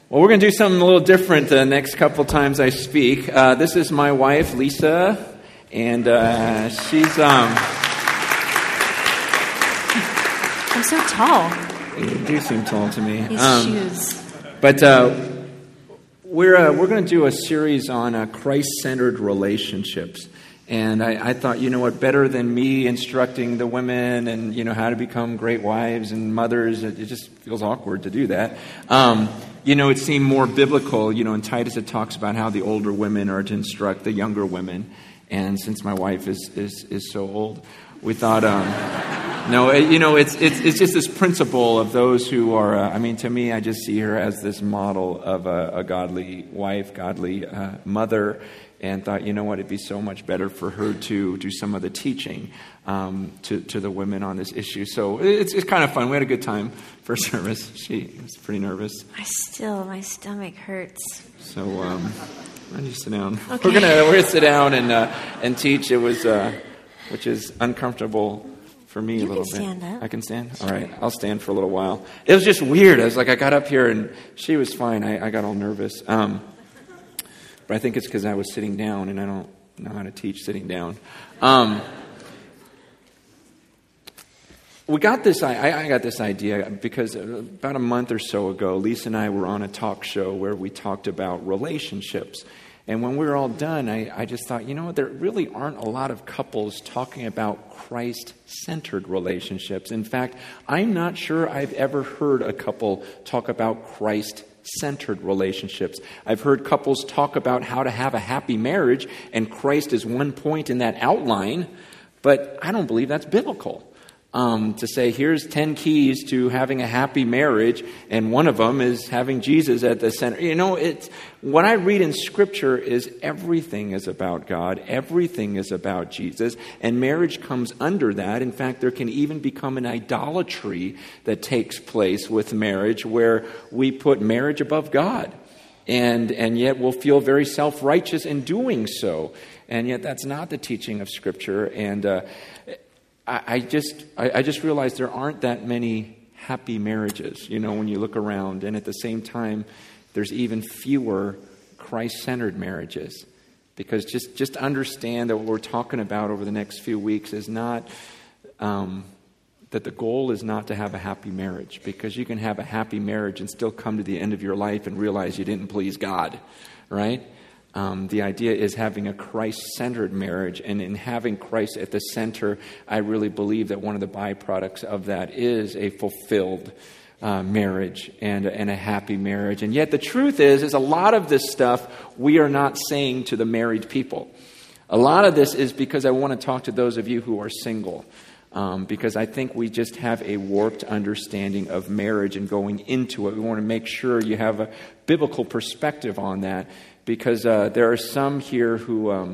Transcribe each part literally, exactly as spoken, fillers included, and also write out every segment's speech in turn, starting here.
Well, we're going to do something a little different the next couple times I speak. Uh, this is my wife, Lisa, and uh, she's... Um, I'm so tall. You do seem tall to me. These um, shoes. But uh, we're uh, we're going to do a series on uh, Christ-centered relationships. And I, I thought, you know what, better than me instructing the women and, you know, how to become great wives and mothers. It, it just feels awkward to do that. Um, you know, it seemed more biblical. You know, in Titus it talks about how the older women are to instruct the younger women. And since my wife is is, is so old, we thought, um, no, it, you know, it's it's it's just this principle of those who are. Uh, I mean, to me, I just see her as this model of a, a godly wife, godly uh, mother. And thought, you know what, it'd be so much better for her to do some of the teaching um, to, to the women on this issue. So it's it's kind of fun. We had a good time first service. She was pretty nervous. I still, my stomach hurts. So um, why don't you sit down? Okay. We're gonna we're gonna sit down and uh, and teach. It was uh, which is uncomfortable for me You a little can bit. stand up. I can stand. All right, I'll stand for a little while. It was just weird. I was like, I got up here and she was fine. I, I got all nervous. Um, But I think it's because I was sitting down, and I don't know how to teach sitting down. Um, we got this. I, I got this idea because about a month or so ago, Lisa and I were on a talk show where we talked about relationships. And when we were all done, I, I just thought, you know what? There really aren't a lot of couples talking about Christ-centered relationships. In fact, I'm not sure I've ever heard a couple talk about Christ centered relationships. I've heard couples talk about how to have a happy marriage, and Christ is one point in that outline, but I don't believe that's biblical. Um, to say, here's ten keys to having a happy marriage, and one of them is having Jesus at the center. You know, it's what I read in Scripture is everything is about God, everything is about Jesus, and marriage comes under that. In fact, there can even become an idolatry that takes place with marriage, where we put marriage above God, and and yet we'll feel very self-righteous in doing so, and yet that's not the teaching of Scripture. And uh, I just I just realized there aren't that many happy marriages, you know, when you look around. And at the same time, there's even fewer Christ-centered marriages. Because just, just understand that what we're talking about over the next few weeks is not, um, that the goal is not to have a happy marriage. Because you can have a happy marriage and still come to the end of your life and realize you didn't please God, right? Um, the idea is having a Christ-centered marriage, and in having Christ at the center, I really believe that one of the byproducts of that is a fulfilled uh, marriage and, and a happy marriage. And yet the truth is, is a lot of this stuff we are not saying to the married people. A lot of this is because I want to talk to those of you who are single. Um, because I think we just have a warped understanding of marriage and going into it. We want to make sure you have a biblical perspective on that. Because uh, there are some here who um,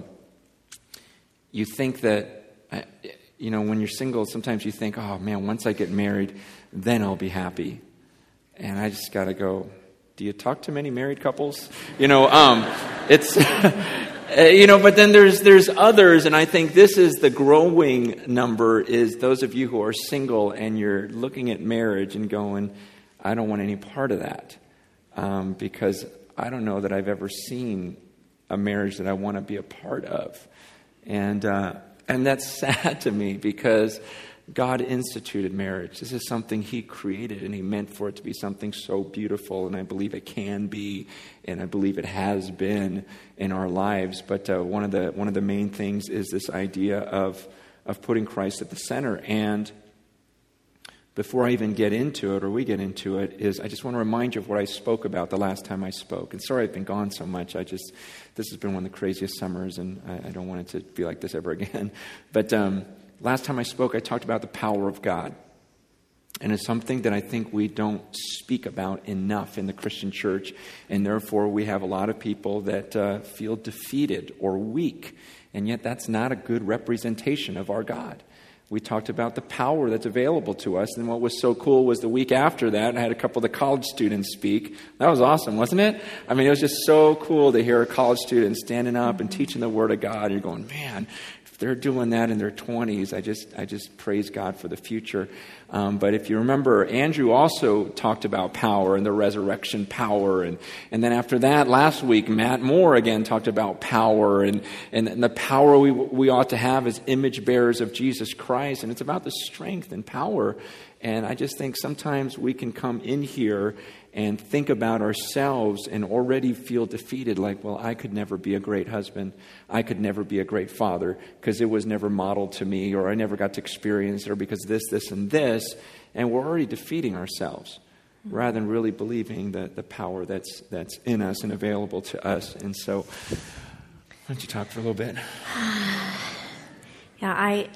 you think that, uh, you know, when you're single, sometimes you think, oh, man, once I get married, then I'll be happy. And I just got to go, do you talk to many married couples? You know, um, it's, you know, but then there's there's others, and I think this is the growing number, is those of you who are single and you're looking at marriage and going, I don't want any part of that. Um, because I don't know that I've ever seen a marriage that I want to be a part of. And uh, and that's sad to me, because God instituted marriage. This is something He created, and He meant for it to be something so beautiful, and I believe it can be, and I believe it has been in our lives. But uh, one of the one of the main things is this idea of of putting Christ at the center. And before I even get into it, or we get into it, is I just want to remind you of what I spoke about the last time I spoke. And sorry I've been gone so much. I just, this has been one of the craziest summers, and I, I don't want it to be like this ever again. But um, last time I spoke, I talked about the power of God. And it's something that I think we don't speak about enough in the Christian church. And therefore, we have a lot of people that uh, feel defeated or weak. And yet that's not a good representation of our God. We talked about the power that's available to us. And what was so cool was the week after that, I had a couple of the college students speak. That was awesome, wasn't it? I mean, it was just so cool to hear a college student standing up and teaching the Word of God. You're going, man, if they're doing that in their twenties, I just I just praise God for the future. Um, but if you remember, Andrew also talked about power and the resurrection power. And, and then after that, last week, Matt Moore again talked about power and, and, and the power we, we ought to have as image bearers of Jesus Christ. And it's about the strength and power. And I just think sometimes we can come in here and think about ourselves and already feel defeated, like, well, I could never be a great husband. I could never be a great father because it was never modeled to me, or I never got to experience it, or because this, this, and this. And we're already defeating ourselves rather than really believing that the power that's that's in us and available to us. And so, why don't you talk for a little bit? Yeah, I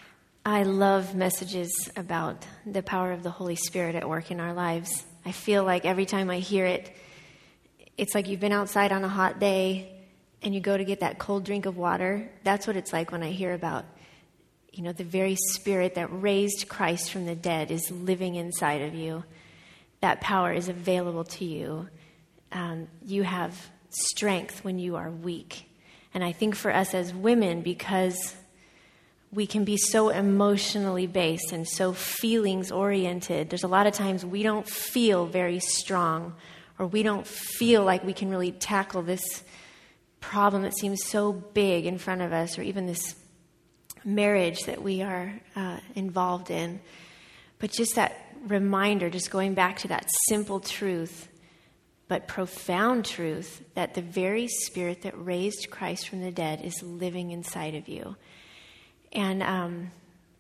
I love messages about the power of the Holy Spirit at work in our lives. I feel like every time I hear it, it's like you've been outside on a hot day and you go to get that cold drink of water. That's what it's like when I hear about, you know, the very Spirit that raised Christ from the dead is living inside of you. That power is available to you. Um, you have strength when you are weak. And I think for us as women, because we can be so emotionally based and so feelings oriented. There's a lot of times we don't feel very strong, or we don't feel like we can really tackle this problem that seems so big in front of us, or even this marriage that we are uh, involved in. But just that reminder, just going back to that simple truth, but profound truth, that the very Spirit that raised Christ from the dead is living inside of you. And um,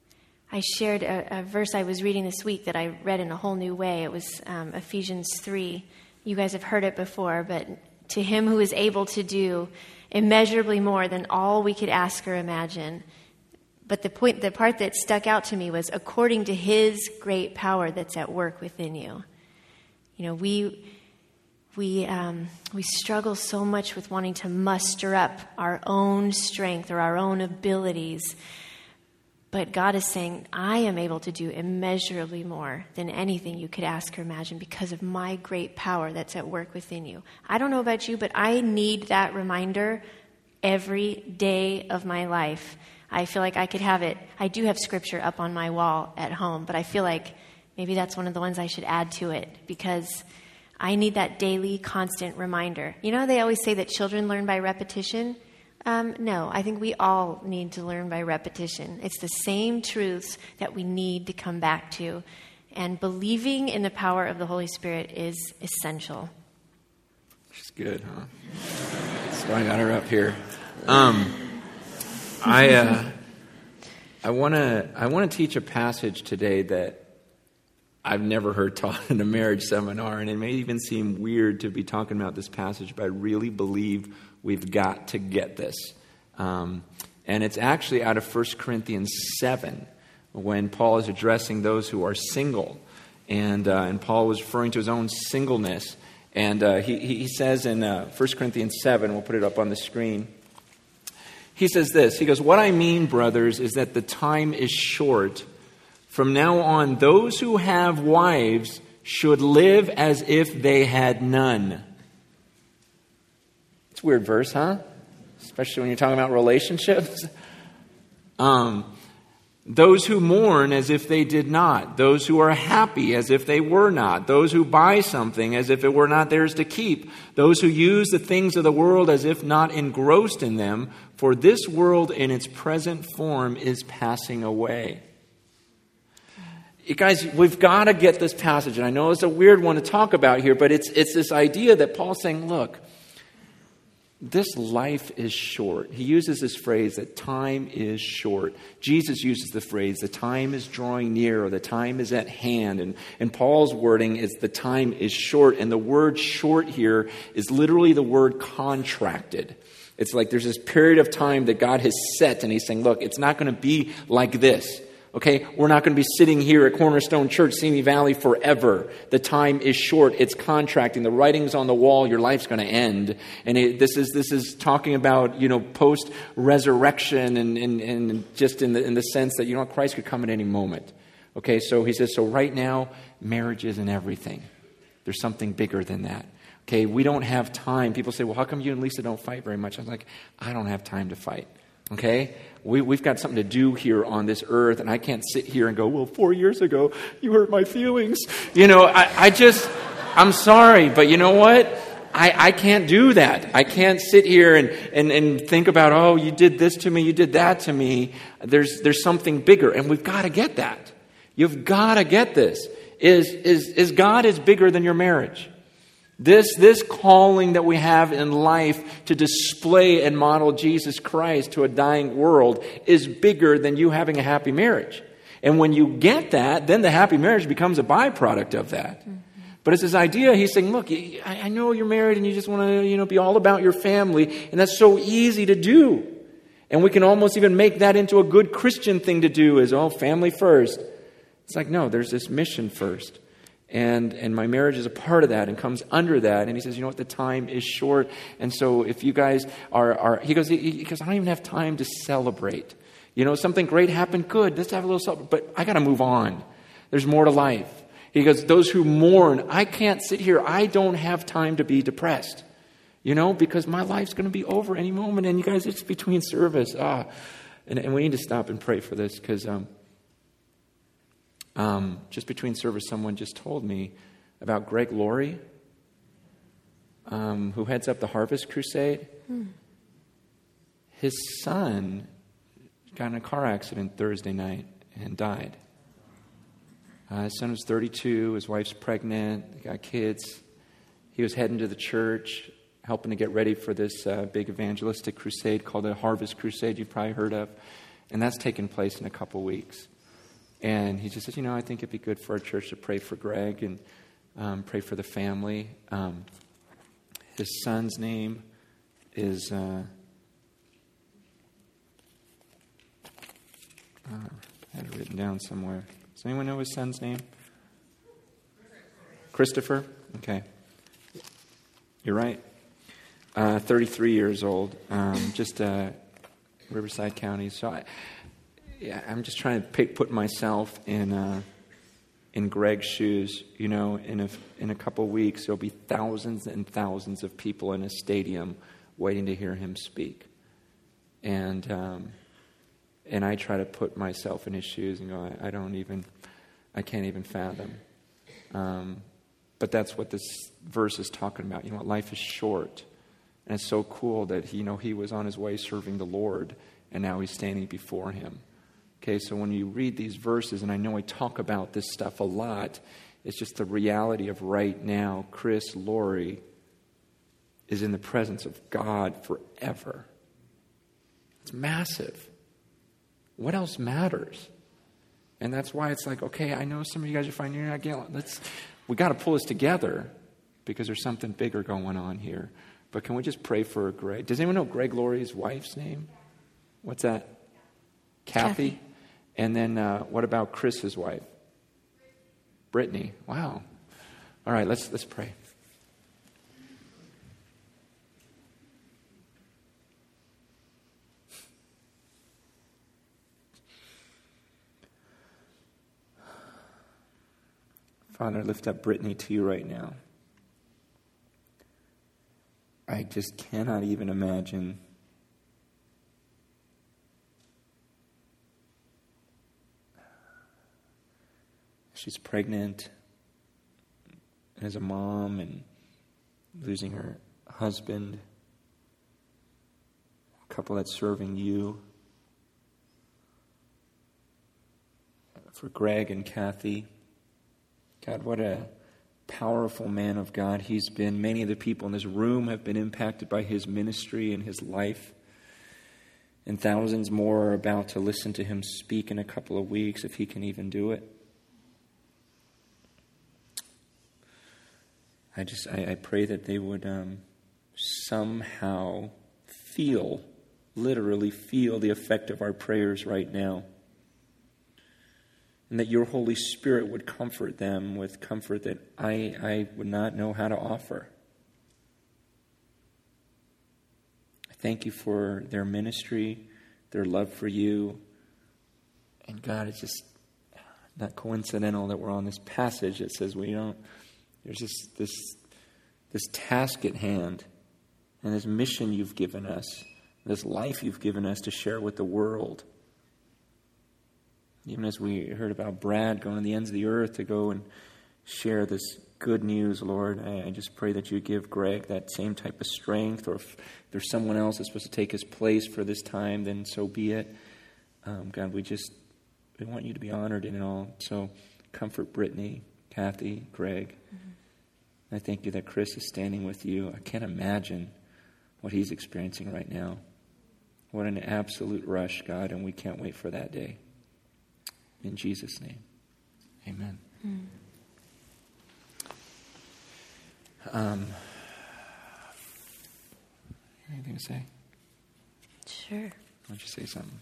I shared a, a verse I was reading this week that I read in a whole new way. It was um, Ephesians three. You guys have heard it before, but to him who is able to do immeasurably more than all we could ask or imagine. But the point, the part that stuck out to me was according to his great power that's at work within you. You know, we we um, we struggle so much with wanting to muster up our own strength or our own abilities. But God is saying, I am able to do immeasurably more than anything you could ask or imagine because of my great power that's at work within you. I don't know about you, but I need that reminder every day of my life. I feel like I could have it. I do have scripture up on my wall at home, but I feel like maybe that's one of the ones I should add to it because I need that daily, constant reminder. You know, they always say that children learn by repetition. Um, no, I think we all need to learn by repetition. It's the same truths that we need to come back to. And believing in the power of the Holy Spirit is essential. She's good, huh? That's why I got her up here. Um, I uh, I want to I want to teach a passage today that I've never heard taught in a marriage seminar, and it may even seem weird to be talking about this passage, but I really believe we've got to get this. Um, and it's actually out of First Corinthians seven, when Paul is addressing those who are single. And uh, and Paul was referring to his own singleness. And uh, he, he says in uh, First Corinthians seven, we'll put it up on the screen. He says this, he goes, "What I mean, brothers, is that the time is short. From now on, those who have wives should live as if they had none." It's a weird verse, huh? Especially when you're talking about relationships. Um, those who mourn as if they did not. Those who are happy as if they were not. Those who buy something as if it were not theirs to keep. Those who use the things of the world as if not engrossed in them. For this world in its present form is passing away. You guys, we've got to get this passage. And I know it's a weird one to talk about here, but it's it's this idea that Paul's saying, look, this life is short. He uses this phrase that time is short. Jesus uses the phrase, the time is drawing near, or the time is at hand. And, and Paul's wording is the time is short. And the word short here is literally the word contracted. It's like there's this period of time that God has set, and he's saying, look, it's not going to be like this. Okay, we're not going to be sitting here at Cornerstone Church, Simi Valley forever. The time is short. It's contracting. The writing's on the wall. Your life's going to end. And it, this is this is talking about, you know, post-resurrection and, and, and just in the in the sense that, you know, Christ could come at any moment. Okay, so he says, so right now, marriage isn't everything. There's something bigger than that. Okay, we don't have time. People say, well, how come you and Lisa don't fight very much? I was like, I don't have time to fight. Okay? We, we've got something to do here on this earth, and I can't sit here and go, well, four years ago, you hurt my feelings. You know, I, I just, I'm sorry, but you know what? I, I can't do that. I can't sit here and, and, and think about, oh, you did this to me, you did that to me. There's there's something bigger, and we've got to get that. You've got to get this. Is, is, is God is bigger than your marriage. This, this calling that we have in life to display and model Jesus Christ to a dying world is bigger than you having a happy marriage. And when you get that, then the happy marriage becomes a byproduct of that. Mm-hmm. But it's this idea, he's saying, look, I know you're married and you just want to, you know, be all about your family. And that's so easy to do. And we can almost even make that into a good Christian thing to do is, oh, family first. It's like, no, there's this mission first. And and my marriage is a part of that and comes under that. And he says, you know what, the time is short. And so if you guys are, are he goes, he goes, I don't even have time to celebrate. You know, something great happened, good. Let's have a little celebration. But I got to move on. There's more to life. He goes, those who mourn, I can't sit here. I don't have time to be depressed, you know, because my life's going to be over any moment. And you guys, it's between service. Ah, and, and we need to stop and pray for this because um, um, just between service, someone just told me about Greg Laurie, um, who heads up the Harvest Crusade. Hmm. His son got in a car accident Thursday night and died. Uh, his son was thirty-two, his wife's pregnant, they got kids. He was heading to the church, helping to get ready for this uh, big evangelistic crusade called the Harvest Crusade you've probably heard of. And that's taking place in a couple weeks. And he just said, you know, I think it'd be good for our church to pray for Greg and um, pray for the family. Um, his son's name is... Uh, uh, I had it written down somewhere. Does anyone know his son's name? Christopher? Okay. You're right. Uh, thirty-three years old. Um, just uh, Riverside County. So I, yeah, I'm just trying to pick, put myself in uh, in Greg's shoes. You know, in a, in a couple weeks, there'll be thousands and thousands of people in a stadium waiting to hear him speak. And... Um, And I try to put myself in his shoes and go, I, I don't even, I can't even fathom. Um, but that's what this verse is talking about. You know what? Life is short. And it's so cool that he, you know, he was on his way serving the Lord, and now he's standing before him. Okay, so when you read these verses, and I know I talk about this stuff a lot, it's just the reality of right now, Chris Laurie is in the presence of God forever. It's massive. What else matters? And that's why it's like, okay, I know some of you guys are finding you're not getting, let's, we got to pull this together because there's something bigger going on here. But can we just pray for Greg? Does anyone know Greg Laurie's wife's name? What's that? Kathy. Kathy. And then uh, what about Chris's wife? Brittany. Wow. All right, let's let's pray. Father, I lift up Brittany to you right now. I just cannot even imagine she's pregnant as a mom and losing her husband, a couple that's serving you. For Greg and Kathy, God, what a powerful man of God he's been. Many of the people in this room have been impacted by his ministry and his life. And thousands more are about to listen to him speak in a couple of weeks, if he can even do it. I just, I, I pray that they would um, somehow feel, literally feel the effect of our prayers right now. And that your Holy Spirit would comfort them with comfort that I, I would not know how to offer. I thank you for their ministry, their love for you. And God, it's just not coincidental that we're on this passage that says we don't, there's this, this, this task at hand and this mission you've given us this life you've given us to share with the world. Even as we heard about Brad going to the ends of the earth to go and share this good news, Lord, I, I just pray that you give Greg that same type of strength, or if there's someone else that's supposed to take his place for this time, then so be it. Um, God, we just we want you to be honored in it all. So comfort Brittany, Kathy, Greg. Mm-hmm. I thank you that Chris is standing with you. I can't imagine what he's experiencing right now. What an absolute rush, God, and we can't wait for that day. In Jesus' name, amen. Mm. Um, anything to say? Sure. Why don't you say something?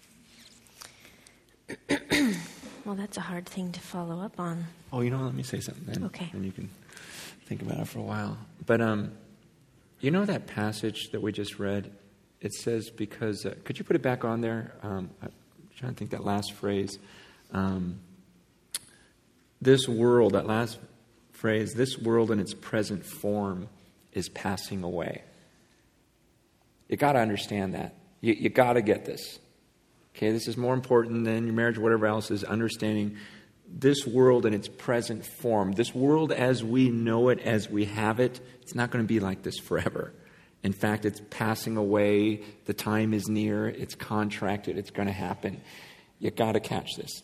Well, that's a hard thing to follow up on. Oh, you know, let me say something then. Okay. And you can think about it for a while. But um, you know that passage that we just read? It says because, uh, could you put it back on there? Um, I'm trying to think that last phrase. Um, this world, that last phrase, this world in its present form is passing away. You got to understand that. You, you got to get this. Okay, this is more important than your marriage or whatever else, is understanding this world in its present form. This world as we know it, as we have it, it's not going to be like this forever. In fact, it's passing away. The time is near. It's contracted. It's going to happen. You got to catch this.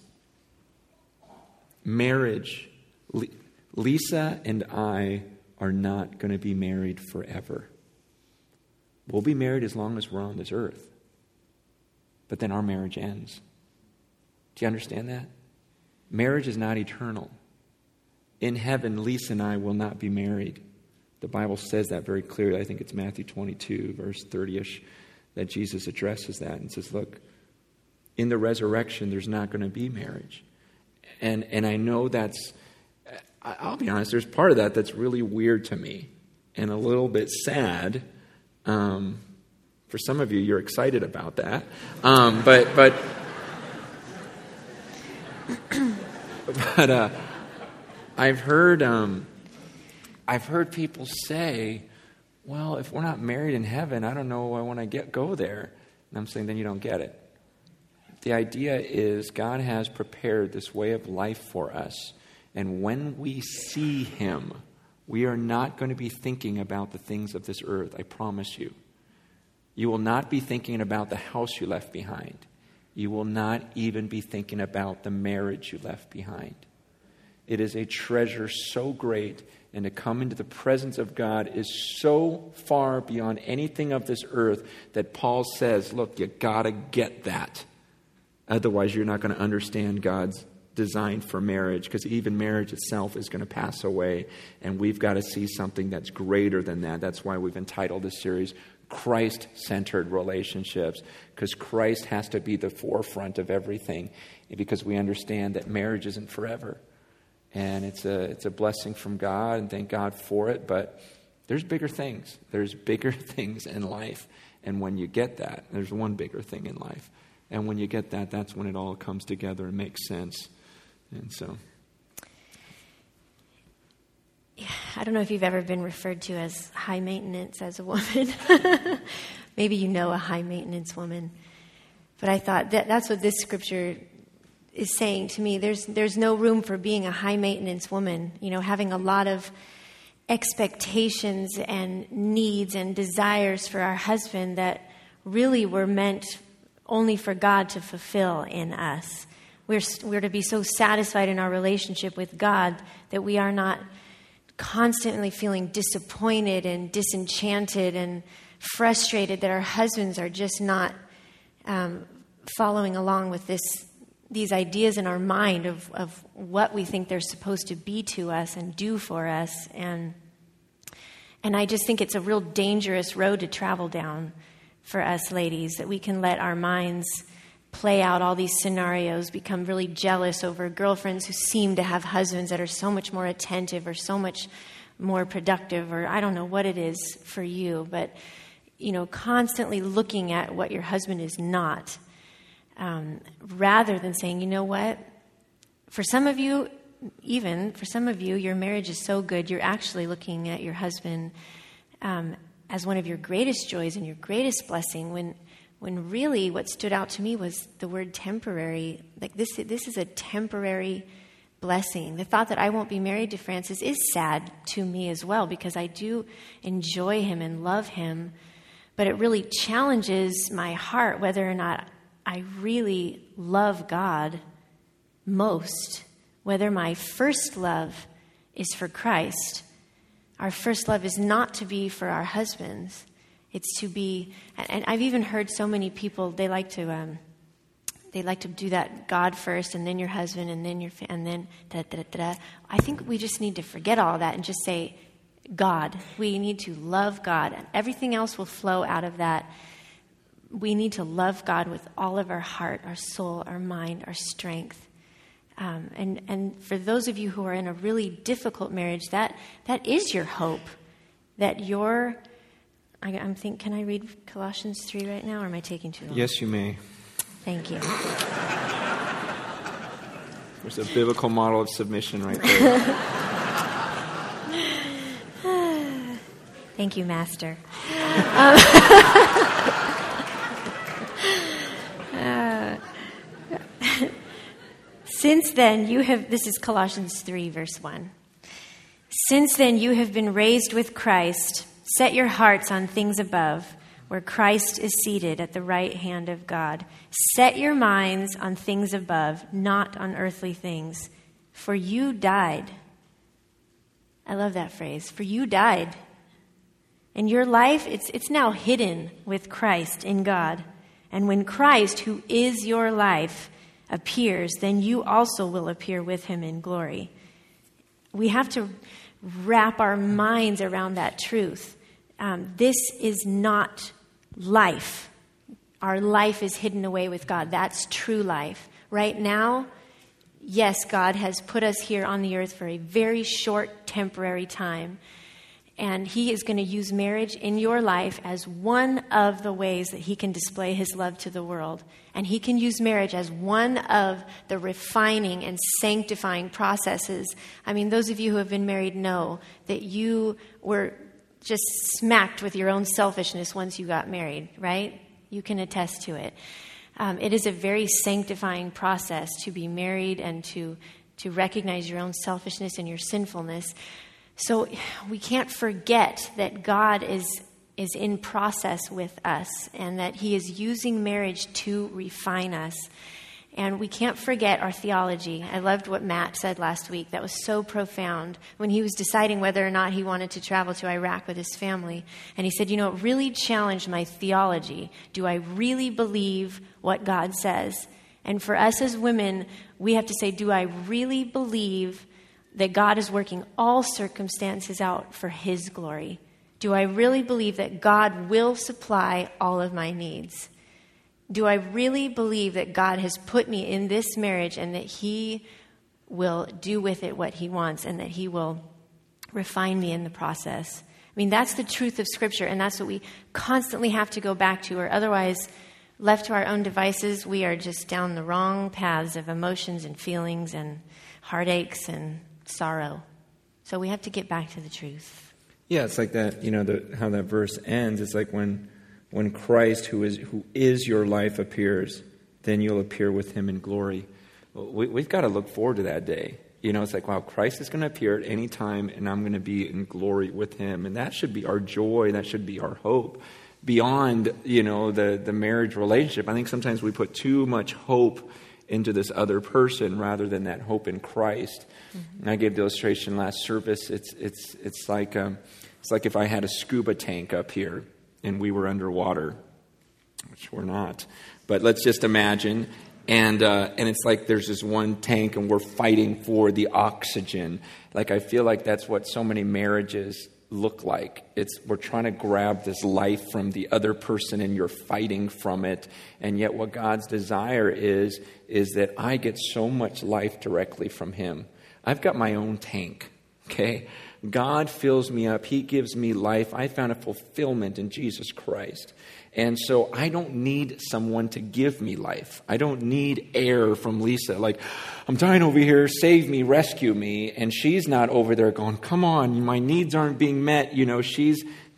Marriage. Lisa and I are not going to be married forever. We'll be married as long as we're on this earth. But then our marriage ends. Do you understand that? Marriage is not eternal. In heaven, Lisa and I will not be married. The Bible says that very clearly. I think it's Matthew twenty-two, verse thirty-ish, that Jesus addresses that and says, look, in the resurrection, there's not going to be marriage. And and I know that's, I'll be honest, there's part of that that's really weird to me and a little bit sad. Um, for some of you, you're excited about that. Um, but, but, but uh, I've heard, um, I've heard people say, well, if we're not married in heaven, I don't know I want to get go there. And I'm saying, then you don't get it. The idea is God has prepared this way of life for us. And when we see Him, we are not going to be thinking about the things of this earth, I promise you. You will not be thinking about the house you left behind. You will not even be thinking about the marriage you left behind. It is a treasure so great, and to come into the presence of God is so far beyond anything of this earth that Paul says, look, you got to get that. Otherwise, you're not going to understand God's design for marriage, because even marriage itself is going to pass away, and we've got to see something that's greater than that. That's why we've entitled this series, Christ-Centered Relationships, because Christ has to be the forefront of everything, because we understand that marriage isn't forever. And it's a it's a blessing from God, and thank God for it, but there's bigger things. There's bigger things in life, and when you get that, there's one bigger thing in life. And when you get that, that's when it all comes together and makes sense. And so... Yeah, I don't know if you've ever been referred to as high maintenance as a woman. Maybe you know a high maintenance woman. But I thought that that's what this scripture is saying to me. There's there's no room for being a high maintenance woman. You know, having a lot of expectations and needs and desires for our husband that really were meant only for God to fulfill in us. We're we're to be so satisfied in our relationship with God that we are not constantly feeling disappointed and disenchanted and frustrated that our husbands are just not um, following along with this these ideas in our mind of, of what we think they're supposed to be to us and do for us. And and I just think it's a real dangerous road to travel down for us ladies, that we can let our minds play out all these scenarios, become really jealous over girlfriends who seem to have husbands that are so much more attentive or so much more productive, or I don't know what it is for you, but, you know, constantly looking at what your husband is not, um, rather than saying, you know what, for some of you, even for some of you, your marriage is so good, you're actually looking at your husband um, as one of your greatest joys and your greatest blessing, when when really what stood out to me was the word temporary. Like this, this is a temporary blessing. The thought that I won't be married to Francis is sad to me as well, because I do enjoy him and love him, but it really challenges my heart whether or not I really love God most, whether my first love is for Christ. Our first love is not to be for our husbands. It's to be, and I've even heard so many people, they like to, um, they like to do that God first, and then your husband, and then your, fa- and then da da da da. I think we just need to forget all that and just say God. We need to love God, and everything else will flow out of that. We need to love God with all of our heart, our soul, our mind, our strength. Um, and, and for those of you who are in a really difficult marriage, that that is your hope. That your, I, I'm think, can I read Colossians three right now, or am I taking too long? Yes, you may. Thank you. There's a biblical model of submission right there. Thank you, Master. Um, uh, Since then, you have, this is Colossians three, verse one. Since then, you have been raised with Christ. Set your hearts on things above, where Christ is seated at the right hand of God. Set your minds on things above, not on earthly things. For you died. I love that phrase. For you died. And your life, it's, it's now hidden with Christ in God. And when Christ, who is your life, appears, then you also will appear with him in glory. We have to wrap our minds around that truth. Um, this is not life. Our life is hidden away with God. That's true life. Right now, yes, God has put us here on the earth for a very short, temporary time. And he is going to use marriage in your life as one of the ways that he can display his love to the world. And he can use marriage as one of the refining and sanctifying processes. I mean, those of you who have been married know that you were just smacked with your own selfishness once you got married, right? You can attest to it. Um, it is a very sanctifying process to be married and to, to recognize your own selfishness and your sinfulness. So we can't forget that God is is in process with us and that he is using marriage to refine us. And we can't forget our theology. I loved what Matt said last week. That was so profound when he was deciding whether or not he wanted to travel to Iraq with his family. And he said, you know, it really challenged my theology. Do I really believe what God says? And for us as women, we have to say, do I really believe that God is working all circumstances out for his glory? Do I really believe that God will supply all of my needs? Do I really believe that God has put me in this marriage and that he will do with it what he wants and that he will refine me in the process? I mean, that's the truth of Scripture, and that's what we constantly have to go back to, or otherwise, left to our own devices, we are just down the wrong paths of emotions and feelings and heartaches and sorrow. So we have to get back to the truth. Yeah, it's like that, you know, the, how that verse ends. It's like when when Christ, who is who is your life, appears, then you'll appear with him in glory. We, we've got to look forward to that day. You know, it's like, wow, Christ is going to appear at any time, and I'm going to be in glory with him. And that should be our joy. That should be our hope. Beyond, you know, the, the marriage relationship, I think sometimes we put too much hope into this other person rather than that hope in Christ. Mm-hmm. And I gave the illustration last service. It's it's it's like um, it's like if I had a scuba tank up here and we were underwater, which we're not. But let's just imagine, and uh, and it's like there's this one tank and we're fighting for the oxygen. Like I feel like that's what so many marriages look like. It's we're trying to grab this life from the other person and you're fighting from it. And yet what God's desire is, is that I get so much life directly from him. I've got my own tank, okay? God fills me up. He gives me life. I found a fulfillment in Jesus Christ. And so I don't need someone to give me life. I don't need air from Lisa. Like, I'm dying over here. Save me, rescue me. And she's not over there going, come on, my needs aren't being met. You know, she's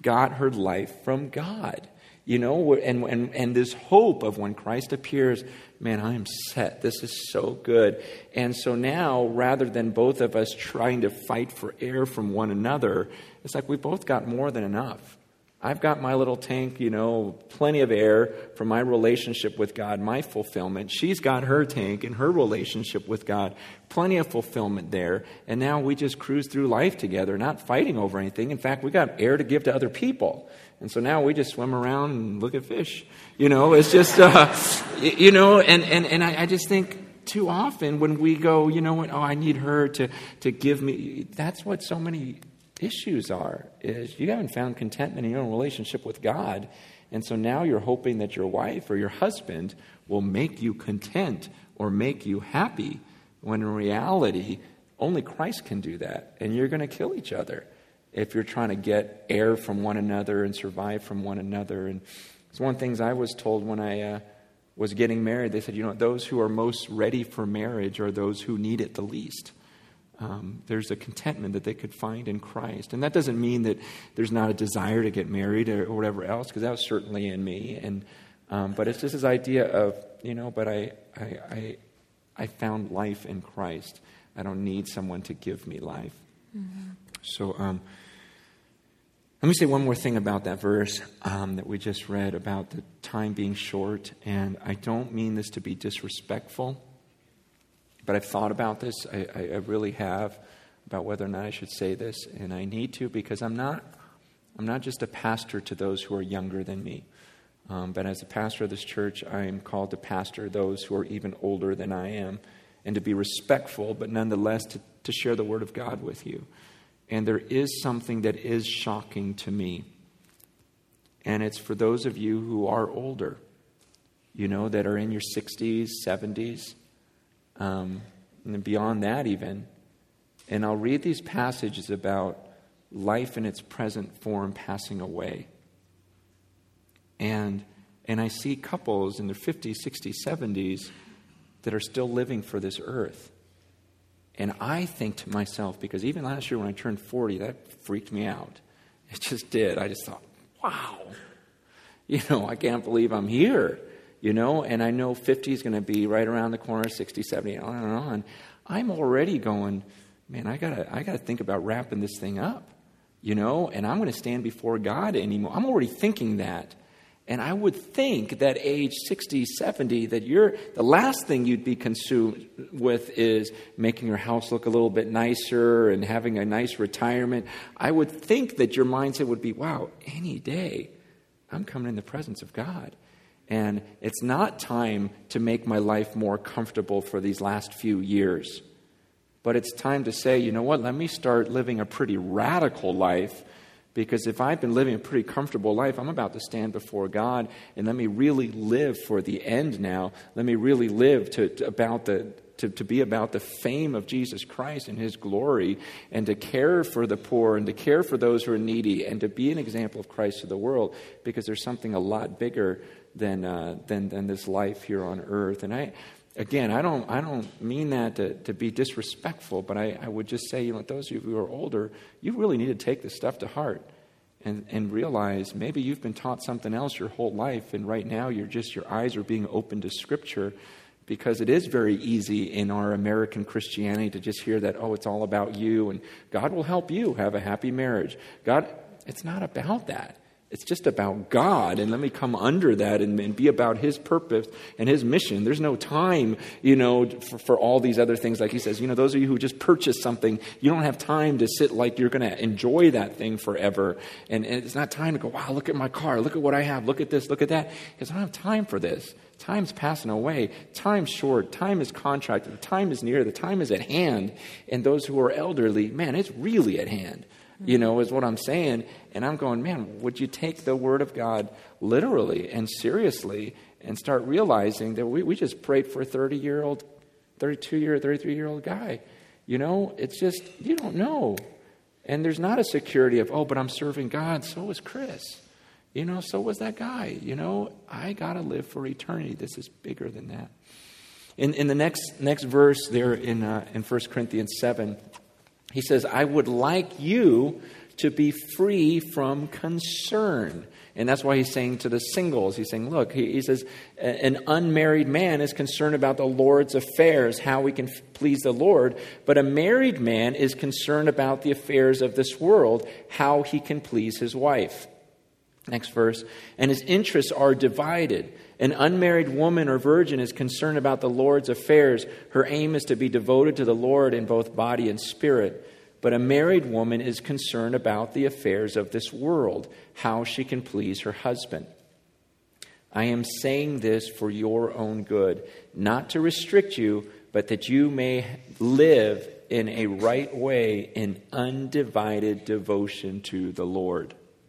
got her life from God. You know, and, and, and this hope of when Christ appears, man, I am set. This is so good. And so now, rather than both of us trying to fight for air from one another, it's like we both got more than enough. I've got my little tank, you know, plenty of air for my relationship with God, my fulfillment. She's got her tank and her relationship with God, plenty of fulfillment there. And now we just cruise through life together, not fighting over anything. In fact, we got air to give to other people. And so now we just swim around and look at fish. You know, it's just, uh, you know, and, and, and I, I just think too often when we go, you know what, oh, I need her to, to give me, that's what so many issues are, is you haven't found contentment in your own relationship with God. And so now you're hoping that your wife or your husband will make you content or make you happy, when in reality, only Christ can do that. And you're going to kill each other if you're trying to get air from one another and survive from one another. And it's one of the things I was told when I uh, was getting married. They said, you know, those who are most ready for marriage are those who need it the least. Um, there's a contentment that they could find in Christ. And that doesn't mean that there's not a desire to get married or, or whatever else, because that was certainly in me. And um, but it's just this idea of, you know, but I, I, I, I found life in Christ. I don't need someone to give me life. Mm-hmm. So um, let me say one more thing about that verse um, that we just read about the time being short. And I don't mean this to be disrespectful, but I've thought about this. I, I, I really have, about whether or not I should say this, and I need to, because I'm not. I'm not just a pastor to those who are younger than me, um, but as a pastor of this church, I am called to pastor those who are even older than I am, and to be respectful, but nonetheless to, to share the Word of God with you. And there is something that is shocking to me, and it's for those of you who are older, you know, that are in your sixties, seventies. Um, and beyond that even. And I'll read these passages about life in its present form passing away. And and I see couples in their fifties, sixties, seventies that are still living for this earth. And I think to myself, because even last year when I turned forty, that freaked me out. It just did. I just thought, wow, you know, I can't believe I'm here. You know, and I know fifty is going to be right around the corner, sixty, seventy, on and on. I'm already going, man, I gotta, I gotta think about wrapping this thing up, you know, and I'm going to stand before God anymore. I'm already thinking that. And I would think that age sixty, seventy, that you're, the last thing you'd be consumed with is making your house look a little bit nicer and having a nice retirement. I would think that your mindset would be, wow, any day I'm coming in the presence of God. And it's not time to make my life more comfortable for these last few years. But it's time to say, you know what, let me start living a pretty radical life. Because if I've been living a pretty comfortable life, I'm about to stand before God. And let me really live for the end now. Let me really live to, to about the to, to be about the fame of Jesus Christ and His glory. And to care for the poor and to care for those who are needy. And to be an example of Christ to the world. Because there's something a lot bigger than uh, than than this life here on earth. And I, again, I don't I don't mean that to, to be disrespectful, but I, I would just say, you know, those of you who are older, you really need to take this stuff to heart and and realize maybe you've been taught something else your whole life, and right now you're just your eyes are being opened to Scripture, because it is very easy in our American Christianity to just hear that, oh, it's all about you and God will help you have a happy marriage. God, it's not about that. It's just about God, and let me come under that and, and be about His purpose and His mission. There's no time, you know, for, for all these other things. Like he says, you know, those of you who just purchased something, you don't have time to sit like you're going to enjoy that thing forever. And, and it's not time to go, wow, look at my car. Look at what I have. Look at this. Look at that. Because I don't have time for this. Time's passing away. Time's short. Time is contracted. The time is near. The time is at hand. And those who are elderly, man, it's really at hand. You know, is what I'm saying. And I'm going, man, would you take the Word of God literally and seriously and start realizing that we, we just prayed for a thirty-year-old, thirty-two-year, thirty-three-year-old guy. You know, it's just, you don't know. And there's not a security of, oh, but I'm serving God. So was Chris. You know, so was that guy. You know, I got to live for eternity. This is bigger than that. In in the next next verse there in uh, in First Corinthians seven, he says, I would like you to be free from concern. And that's why he's saying to the singles, he's saying, look, he, he says, an unmarried man is concerned about the Lord's affairs, how we can f- please the Lord. But a married man is concerned about the affairs of this world, how he can please his wife. Next verse. And his interests are divided. An unmarried woman or virgin is concerned about the Lord's affairs. Her aim is to be devoted to the Lord in both body and spirit. But a married woman is concerned about the affairs of this world, how she can please her husband. I am saying this for your own good, not to restrict you, but that you may live in a right way in undivided devotion to the Lord.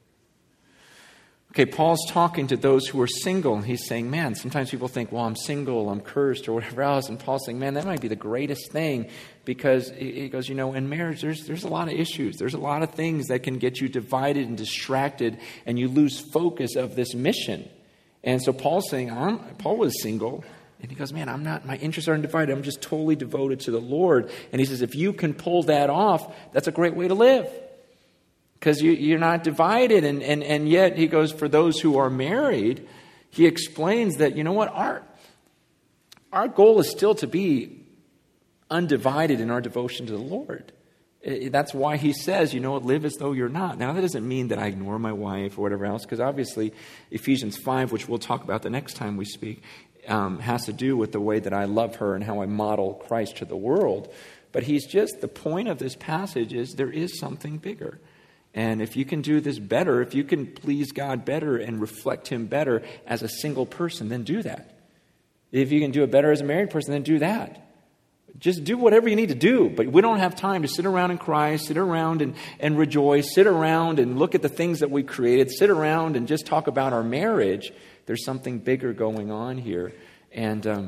Okay, Paul's talking to those who are single, and he's saying, man, sometimes people think, well, I'm single, I'm cursed, or whatever else. And Paul's saying, man, that might be the greatest thing, because he goes, you know, in marriage, there's there's a lot of issues. There's a lot of things that can get you divided and distracted, and you lose focus of this mission. And so Paul's saying, I'm, Paul was single, and he goes, man, I'm not, my interests aren't divided. I'm just totally devoted to the Lord. And he says, if you can pull that off, that's a great way to live. Because you, you're not divided. And, and, and yet, he goes, for those who are married, he explains that, you know what, our, our goal is still to be undivided in our devotion to the Lord. That's why he says, you know, live as though you're not. Now, that doesn't mean that I ignore my wife or whatever else, because obviously Ephesians five, which we'll talk about the next time we speak, um, has to do with the way that I love her and how I model Christ to the world. But he's just, the point of this passage is there is something bigger. And if you can do this better, if you can please God better and reflect Him better as a single person, then do that. If you can do it better as a married person, then do that. Just do whatever you need to do. But we don't have time to sit around and cry, sit around and, and rejoice, sit around and look at the things that we created, sit around and just talk about our marriage. There's something bigger going on here. And um,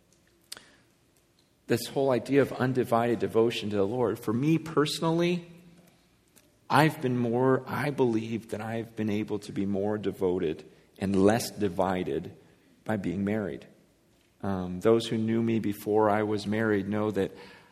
this whole idea of undivided devotion to the Lord, for me personally, I've been more, I believe that I've been able to be more devoted and less divided by being married. Um, those who knew me before I was married know that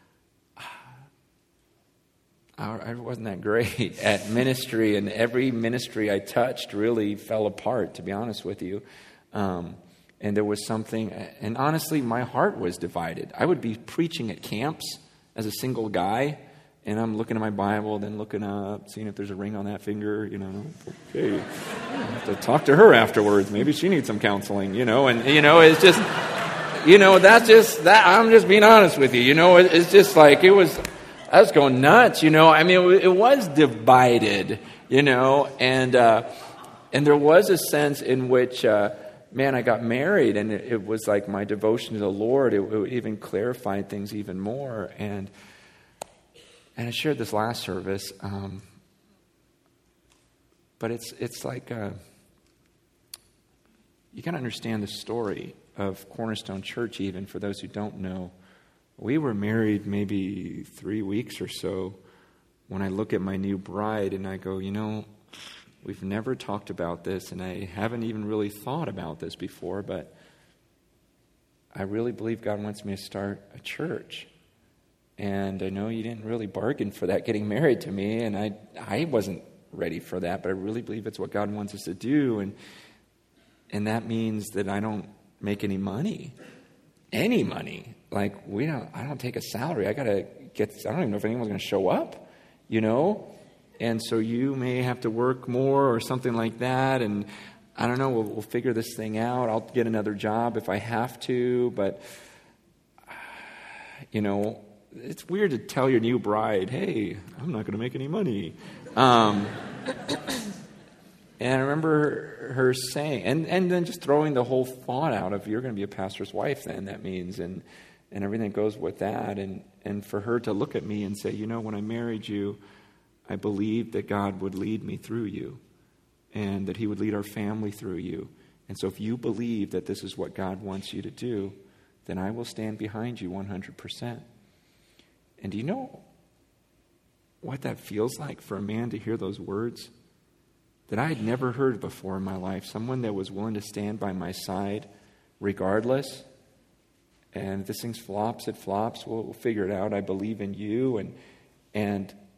I wasn't that great at ministry, and every ministry I touched really fell apart, to be honest with you. Um, and there was something, and honestly, my heart was divided. I would be preaching at camps as a single guy, and I'm looking at my Bible, then looking up, seeing if there's a ring on that finger, you know. Okay, I have to talk to her afterwards. Maybe she needs some counseling, you know. And, you know, it's just, you know, that's just, that. I'm just being honest with you. You know, it, it's just like, it was, I was going nuts, you know. I mean, it, it was divided, you know. And, uh, and there was a sense in which, uh, man, I got married, and it, it was like my devotion to the Lord. It, it even clarified things even more. And, And I shared this last service, um, but it's it's like uh, you got to understand the story of Cornerstone Church. Even for those who don't know, we were married maybe three weeks or so. When I look at my new bride and I go, you know, we've never talked about this, and I haven't even really thought about this before, but I really believe God wants me to start a church. And I know you didn't really bargain for that getting married to me, and I I wasn't ready for that, but I really believe it's what God wants us to do, and and that means that I don't make any money, any money. Like we don't, I don't take a salary. I gotta get. I don't even know if anyone's going to show up, you know. And so you may have to work more or something like that, and I don't know. We'll, we'll figure this thing out. I'll get another job if I have to, but you know. It's weird to tell your new bride, hey, I'm not going to make any money. Um, and I remember her saying, and, and then just throwing the whole thought out of, you're going to be a pastor's wife then, that means, and, and everything that goes with that. And, and for her to look at me and say, you know, when I married you, I believed that God would lead me through you and that He would lead our family through you. And so if you believe that this is what God wants you to do, then I will stand behind you one hundred percent. And do you know what that feels like for a man to hear those words that I had never heard before in my life? Someone that was willing to stand by my side regardless. And if this thing flops, it flops. We'll, we'll figure it out. I believe in you. And and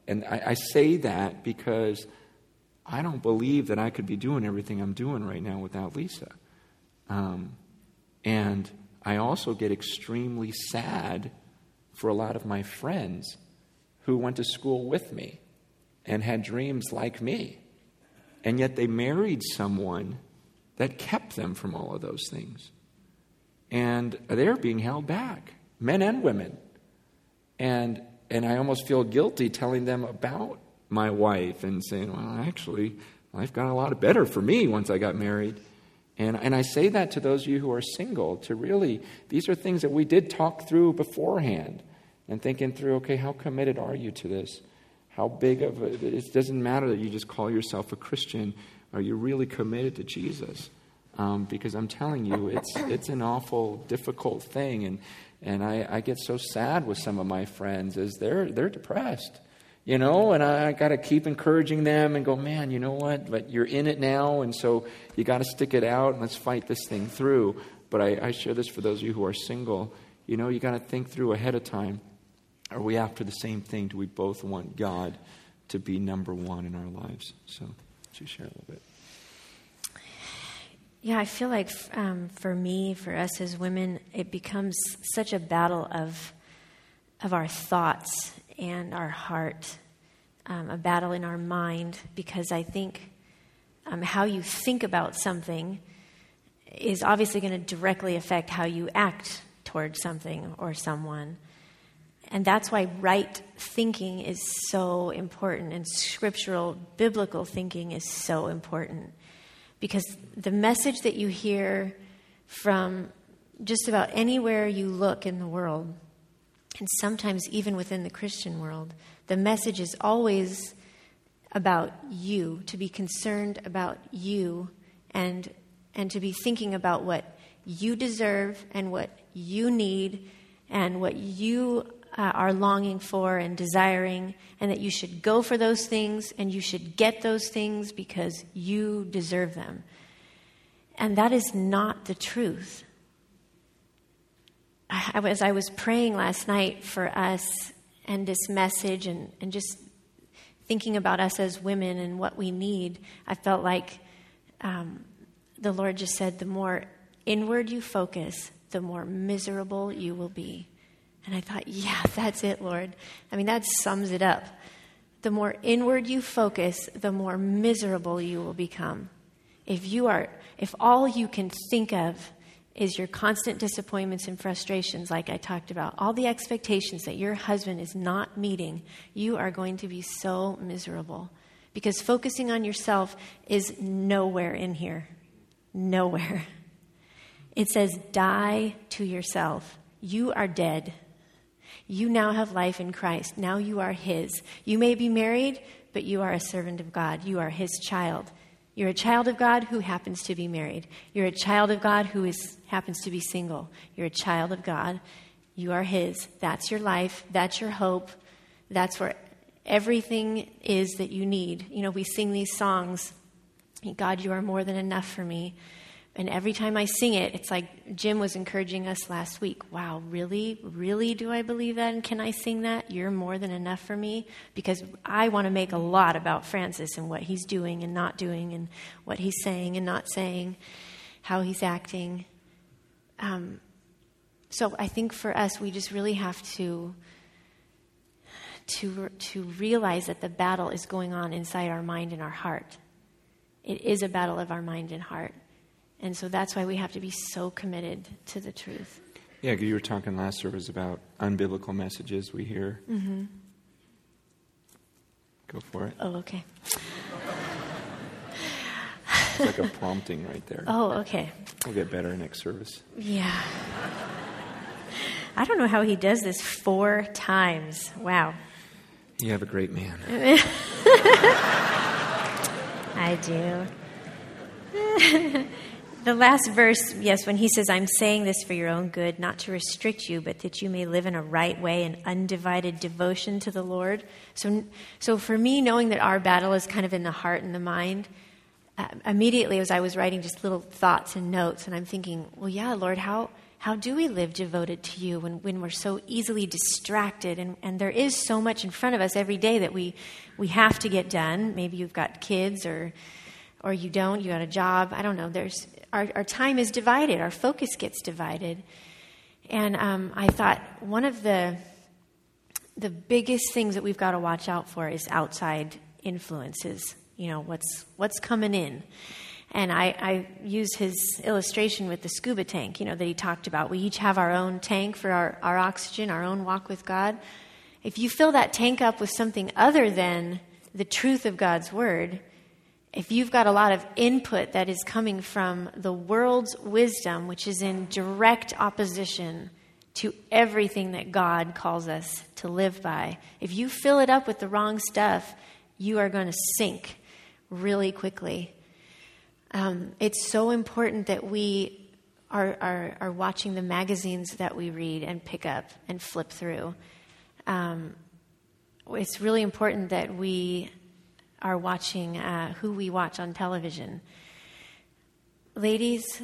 and I, I say that because I don't believe that I could be doing everything I'm doing right now without Lisa. Um, and I also get extremely sad for a lot of my friends who went to school with me and had dreams like me. And yet they married someone that kept them from all of those things. And they're being held back, men and women. And and I almost feel guilty telling them about my wife and saying, well, actually, life got a lot better for me once I got married. And and I say that to those of you who are single, to really, these are things that we did talk through beforehand. And thinking through, okay, how committed are you to this? How big of a, it doesn't matter that you just call yourself a Christian. Are you really committed to Jesus? Um, because I'm telling you, it's it's an awful, difficult thing. And and I, I get so sad with some of my friends as they're they're depressed. You know, and I, I got to keep encouraging them and go, man, you know what? But you're in it now, and so you got to stick it out and let's fight this thing through. But I, I share this for those of you who are single. You know, you got to think through ahead of time. Are we after the same thing? Do we both want God to be number one in our lives? So, would you share a little bit? Yeah, I feel like um, for me, for us as women, it becomes such a battle of of our thoughts and our heart, um, a battle in our mind, because I think um, how you think about something is obviously going to directly affect how you act towards something or someone. And that's why right thinking is so important, and scriptural, biblical thinking is so important. Because the message that you hear from just about anywhere you look in the world, and sometimes even within the Christian world, the message is always about you, to be concerned about you, and and to be thinking about what you deserve and what you need and what you Uh, are longing for and desiring, and that you should go for those things and you should get those things because you deserve them. And that is not the truth. I, as I was praying last night for us and this message and, and just thinking about us as women and what we need, I felt like um, the Lord just said, the more inward you focus, the more miserable you will be. And I thought, yeah, that's it, Lord. I mean, that sums it up. The more inward you focus, the more miserable you will become. If you are, if all you can think of is your constant disappointments and frustrations, like I talked about, all the expectations that your husband is not meeting, you are going to be so miserable. Because focusing on yourself is nowhere in here. Nowhere. It says, die to yourself. You are dead. You now have life in Christ. Now you are His. You may be married, but you are a servant of God. You are His child. You're a child of God who happens to be married. You're a child of God who is happens to be single. You're a child of God. You are His. That's your life. That's your hope. That's where everything is that you need. You know, we sing these songs, God, you are more than enough for me. And every time I sing it, it's like Jim was encouraging us last week. Wow, really? Really do I believe that? And can I sing that? You're more than enough for me? Because I want to make a lot about Francis and what he's doing and not doing and what he's saying and not saying, how he's acting. Um, so I think for us, we just really have to, to, to realize that the battle is going on inside our mind and our heart. It is a battle of our mind and heart. And so that's why we have to be so committed to the truth. Yeah, you were talking last service about unbiblical messages we hear. Mm-hmm. Go for it. Oh, okay. It's like a prompting right there. Oh, okay. We'll get better next service. Yeah. I don't know how he does this four times. Wow. You have a great man. I do. The last verse, yes, when he says, I'm saying this for your own good, not to restrict you, but that you may live in a right way and undivided devotion to the Lord. So so for me, knowing that our battle is kind of in the heart and the mind, uh, immediately as I was writing just little thoughts and notes, and I'm thinking, well, yeah, Lord, how How do we live devoted to you when, when we're so easily distracted and, and there is so much in front of us every day that we, we have to get done? Maybe you've got kids or or you don't, you got a job. I don't know. There's our, our time is divided. Our focus gets divided. And um, I thought one of the the biggest things that we've got to watch out for is outside influences. You know, what's what's coming in. And I, I use his illustration with the scuba tank, you know, that he talked about. We each have our own tank for our, our oxygen, our own walk with God. If you fill that tank up with something other than the truth of God's word, if you've got a lot of input that is coming from the world's wisdom, which is in direct opposition to everything that God calls us to live by, if you fill it up with the wrong stuff, you are going to sink really quickly. Um, it's so important that we are, are are watching the magazines that we read and pick up and flip through. Um, it's really important that we are watching uh, who we watch on television. Ladies,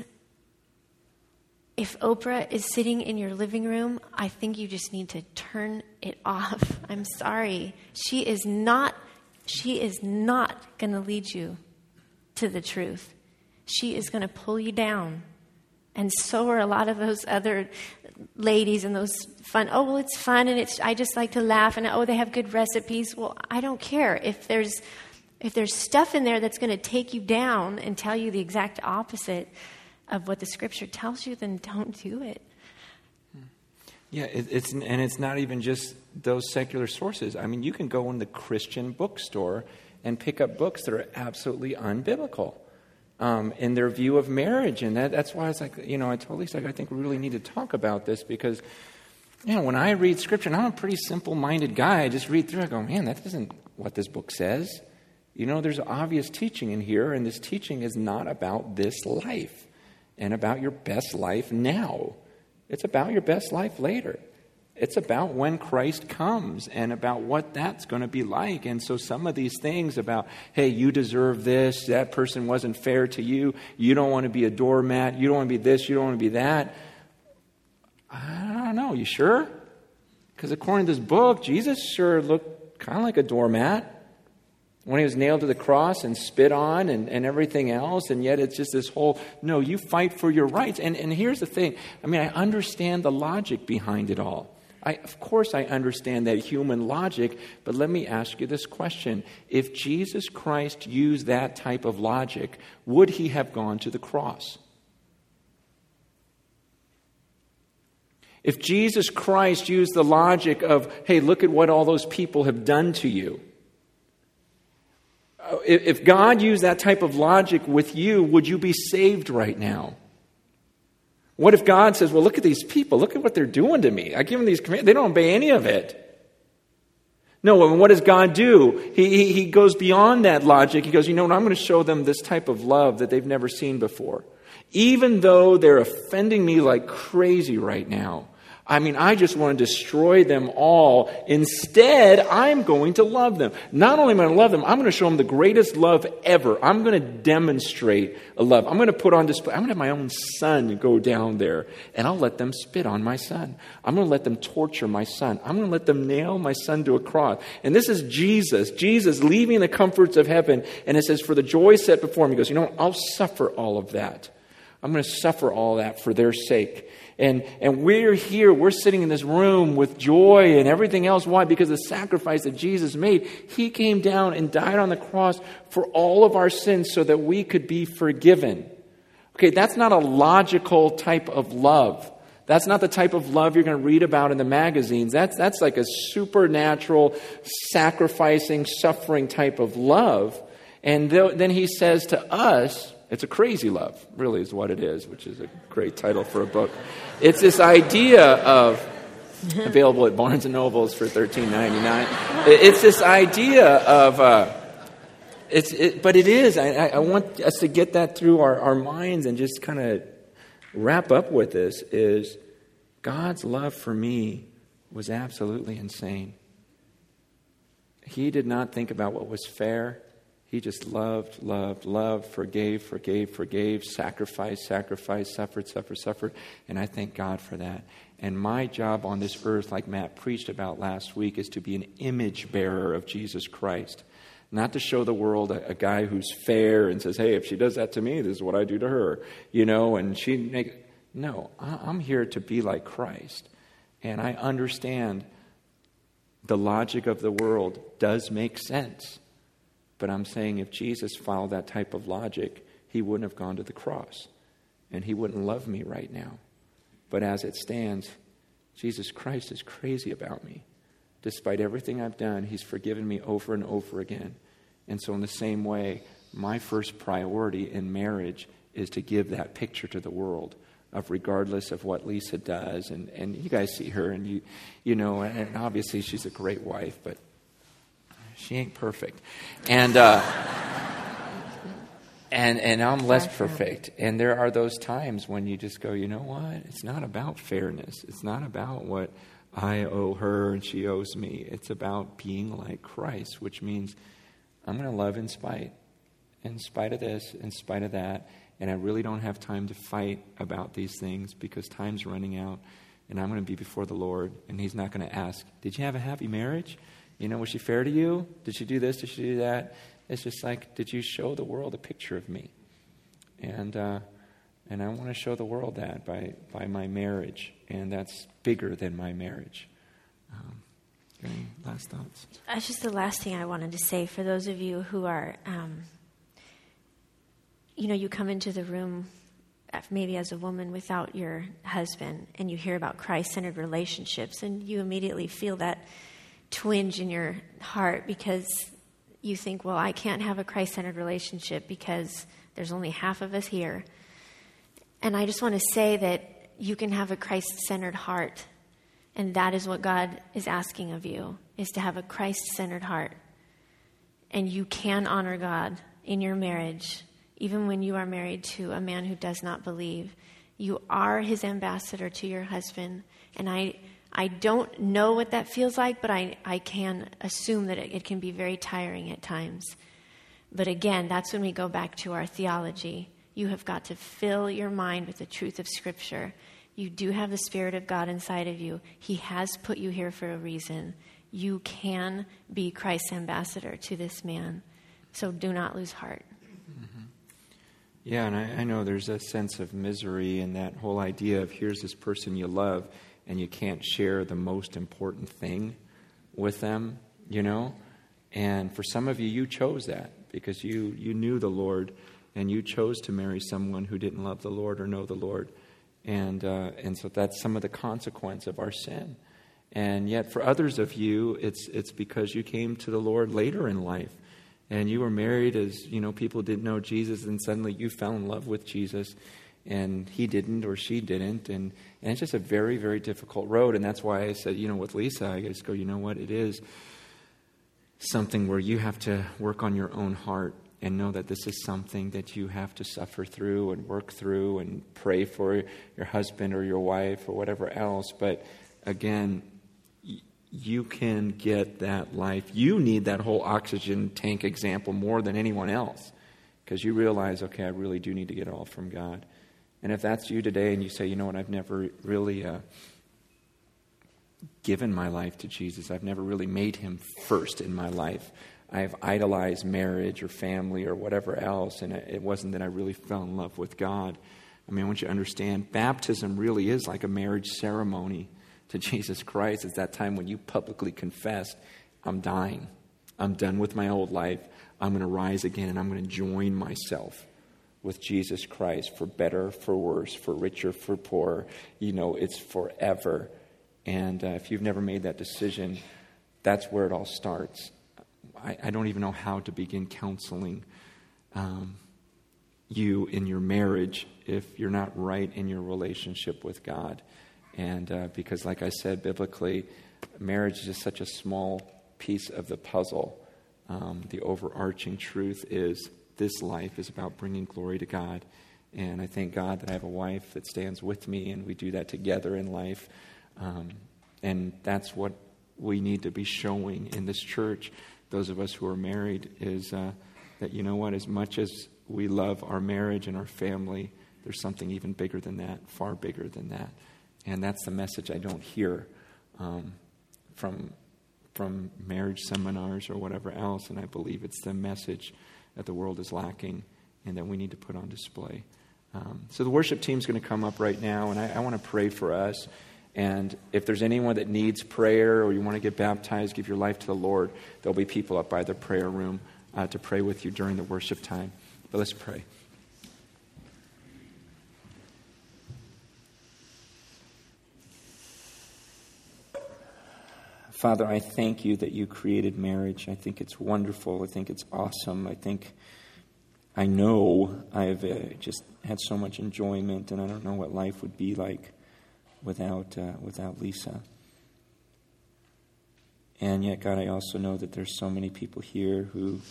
if Oprah is sitting in your living room, I think you just need to turn it off. I'm sorry. She is not, she is not going to lead you to the truth. She is going to pull you down. And so are a lot of those other ladies and those fun, oh, well, it's fun and it's, I just like to laugh and, oh, they have good recipes. Well, I don't care. If there's, if there's stuff in there that's going to take you down and tell you the exact opposite of what the scripture tells you, then don't do it. Yeah, it, it's and it's not even just those secular sources. I mean, you can go in the Christian bookstore and pick up books that are absolutely unbiblical um, in their view of marriage. And that, that's why it's like, you know, I told Lisa, I think we really need to talk about this because, you know, when I read scripture, and I'm a pretty simple-minded guy, I just read through, I go, man, that isn't what this book says. You know, there's obvious teaching in here, and this teaching is not about this life and about your best life now. It's about your best life later. It's about when Christ comes and about what that's going to be like. And so some of these things about, hey, you deserve this, that person wasn't fair to you, you don't want to be a doormat, you don't want to be this, you don't want to be that. I don't know, you sure? Because according to this book, Jesus sure looked kind of like a doormat when he was nailed to the cross and spit on and, and everything else. And yet it's just this whole, no, you fight for your rights. And, and here's the thing. I mean, I understand the logic behind it all. I, of course, I understand that human logic, but let me ask you this question. If Jesus Christ used that type of logic, would he have gone to the cross? If Jesus Christ used the logic of, hey, look at what all those people have done to you, if God used that type of logic with you, would you be saved right now? What if God says, well, look at these people. Look at what they're doing to me. I give them these commands. They don't obey any of it. No, and what does God do? He, he, he goes beyond that logic. He goes, you know what? I'm going to show them this type of love that they've never seen before. Even though they're offending me like crazy right now. I mean, I just want to destroy them all. Instead, I'm going to love them. Not only am I going to love them, I'm going to show them the greatest love ever. I'm going to demonstrate a love. I'm going to put on display. I'm going to have my own son go down there, and I'll let them spit on my son. I'm going to let them torture my son. I'm going to let them nail my son to a cross. And this is Jesus. Jesus leaving the comforts of heaven, and it says, for the joy set before him, he goes, you know what? I'll suffer all of that. I'm going to suffer all that for their sake. And and we're here, we're sitting in this room with joy and everything else. Why? Because the sacrifice that Jesus made. He came down and died on the cross for all of our sins so that we could be forgiven. Okay, that's not a logical type of love. That's not the type of love you're going to read about in the magazines. That's, that's like a supernatural, sacrificing, suffering type of love. And th- then he says to us, it's a crazy love, really is what it is, which is a great title for a book. It's this idea of, available at Barnes and Nobles for thirteen ninety-nine. It's this idea of, uh, it's, it, but it is, I, I want us to get that through our, our minds and just kind of wrap up with this, is God's love for me was absolutely insane. He did not think about what was fair. He just loved, loved, loved, forgave, forgave, forgave, sacrificed, sacrificed, suffered, suffered, suffered. And I thank God for that. And my job on this earth, like Matt preached about last week, is to be an image bearer of Jesus Christ. Not to show the world a, a guy who's fair and says, hey, if she does that to me, this is what I do to her. You know, and she make no, I, I'm here to be like Christ. And I understand the logic of the world does make sense. But I'm saying if Jesus followed that type of logic, he wouldn't have gone to the cross. And he wouldn't love me right now. But as it stands, Jesus Christ is crazy about me. Despite everything I've done, he's forgiven me over and over again. And so in the same way, my first priority in marriage is to give that picture to the world of regardless of what Lisa does. And, and you guys see her, and you you know, and obviously she's a great wife, but she ain't perfect. And uh, and and I'm less perfect. And there are those times when you just go, you know what? It's not about fairness. It's not about what I owe her and she owes me. It's about being like Christ, which means I'm going to love in spite. In spite of this, in spite of that. And I really don't have time to fight about these things because time's running out. And I'm going to be before the Lord. And he's not going to ask, did you have a happy marriage? You know, was she fair to you? Did she do this? Did she do that? It's just like, did you show the world a picture of me? And uh, and I want to show the world that by, by my marriage. And that's bigger than my marriage. Um, any last thoughts? That's just the last thing I wanted to say for those of you who are, um, you know, you come into the room maybe as a woman without your husband and you hear about Christ-centered relationships and you immediately feel that twinge in your heart because you think, well, I can't have a Christ-centered relationship because there's only half of us here. And I just want to say that you can have a Christ-centered heart. And that is what God is asking of you, is to have a Christ-centered heart. And you can honor God in your marriage, even when you are married to a man who does not believe. You are his ambassador to your husband. And I I don't know what that feels like, but I, I can assume that it, it can be very tiring at times. But again, that's when we go back to our theology. You have got to fill your mind with the truth of Scripture. You do have the Spirit of God inside of you. He has put you here for a reason. You can be Christ's ambassador to this man. So do not lose heart. Mm-hmm. Yeah, and I, I know there's a sense of misery in that whole idea of here's this person you love, and you can't share the most important thing with them, you know? And for some of you, you chose that because you, you knew the Lord and you chose to marry someone who didn't love the Lord or know the Lord. And uh, and so that's some of the consequence of our sin. And yet for others of you, it's it's because you came to the Lord later in life. And you were married as, you know, people didn't know Jesus, and suddenly you fell in love with Jesus. And he didn't or she didn't. And, and it's just a very, very difficult road. And that's why I said, you know, with Lisa, I just go, you know what, it is something where you have to work on your own heart and know that this is something that you have to suffer through and work through and pray for your husband or your wife or whatever else. But again, y- you can get that life. You need that whole oxygen tank example more than anyone else because you realize, okay, I really do need to get it all from God. And if that's you today and you say, you know what, I've never really uh, given my life to Jesus. I've never really made him first in my life. I've idolized marriage or family or whatever else, and it wasn't that I really fell in love with God. I mean, I want you to understand, baptism really is like a marriage ceremony to Jesus Christ. It's that time when you publicly confess, I'm dying. I'm done with my old life. I'm going to rise again, and I'm going to join myself with Jesus Christ for better, for worse, for richer, for poorer. You know, it's forever. And uh, if you've never made that decision, that's where it all starts. I, I don't even know how to begin counseling um, you in your marriage if you're not right in your relationship with God. And uh, because, like I said, biblically, marriage is just such a small piece of the puzzle. Um, the overarching truth is this life is about bringing glory to God. And I thank God that I have a wife that stands with me, and we do that together in life. Um, and that's what we need to be showing in this church. Those of us who are married is uh, that, you know what, as much as we love our marriage and our family, there's something even bigger than that, far bigger than that. And that's the message I don't hear um, from from marriage seminars or whatever else. And I believe it's the message that the world is lacking and that we need to put on display. Um, so the worship team's going to come up right now, and I, I want to pray for us. And if there's anyone that needs prayer or you want to get baptized, give your life to the Lord, there'll be people up by the prayer room uh, to pray with you during the worship time. But let's pray. Father, I thank you that you created marriage. I think it's wonderful. I think it's awesome. I think, I know I've uh, just had so much enjoyment, and I don't know what life would be like without uh, without Lisa. And yet, God, I also know that there's so many people here who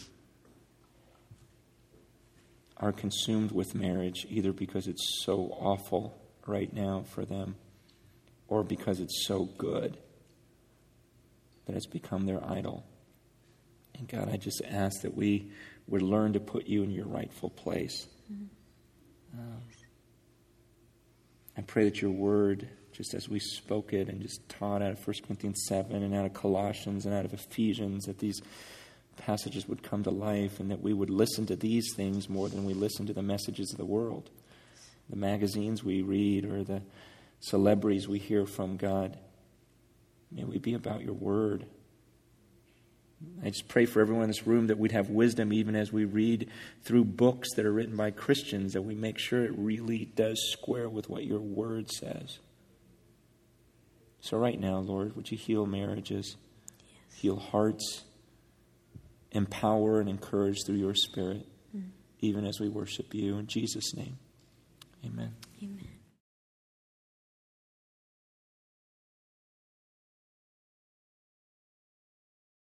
are consumed with marriage, either because it's so awful right now for them, or because it's so good that it's become their idol. And God, I just ask that we would learn to put you in your rightful place. Mm-hmm. Um, I pray that your word, just as we spoke it and just taught out of First Corinthians seven and out of Colossians and out of Ephesians, that these passages would come to life and that we would listen to these things more than we listen to the messages of the world, the magazines we read or the celebrities we hear from. God, may we be about your word. I just pray for everyone in this room that we'd have wisdom even as we read through books that are written by Christians, that we make sure it really does square with what your word says. So right now, Lord, would you heal marriages, yes. heal hearts, empower and encourage through your Spirit, mm. even as we worship you. In Jesus' name, amen.